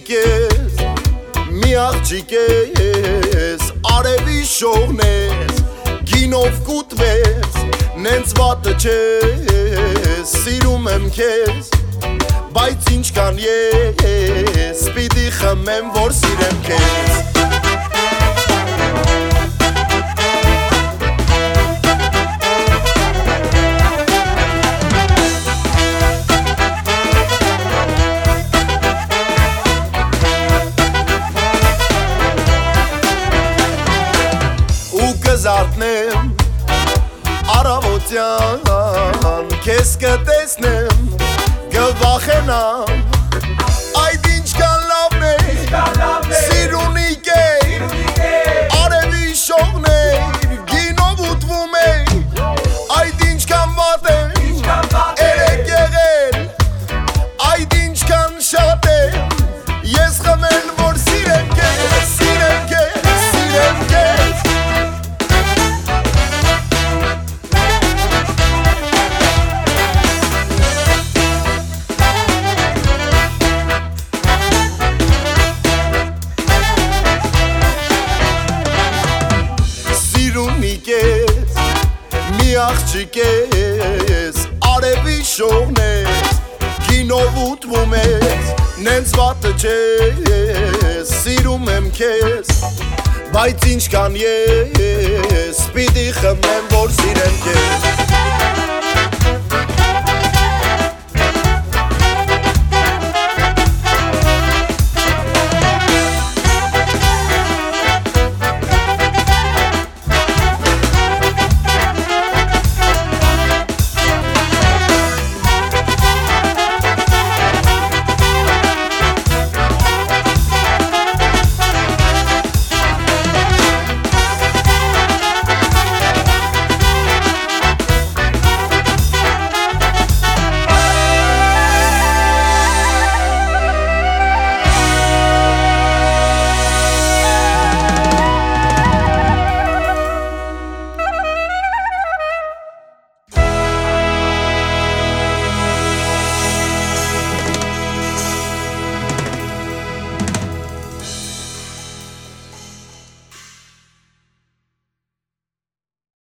ես, մի աղջիկ ես, արևի շողնես, գինով կուտվես, նենց վատը չես, սիրում եմ քեզ, բայց ինչքան ես, պիտի խմեմ, որ սիրեմ քեզ Կզարթնեմ առավոտյան քեզ կտեսնեմ կվախենամ այդ ինչքան լավն է սիրունիկ է արևի շողն է գինով ուտվում է այդ ինչքան վատ է երեք եղել այդ ինչքան շատ է ես խմել որ սիրեմ քեզ սիրեմ քեզ սիրեմ քեզ մի աղջիկ ես, արևի շողն ես, գինով ուտվում ես, նենց վատը չես, սիրում եմ քեզ, բայց ինչքան ես, պիտի խմեմ, որ սիրեմ քեզ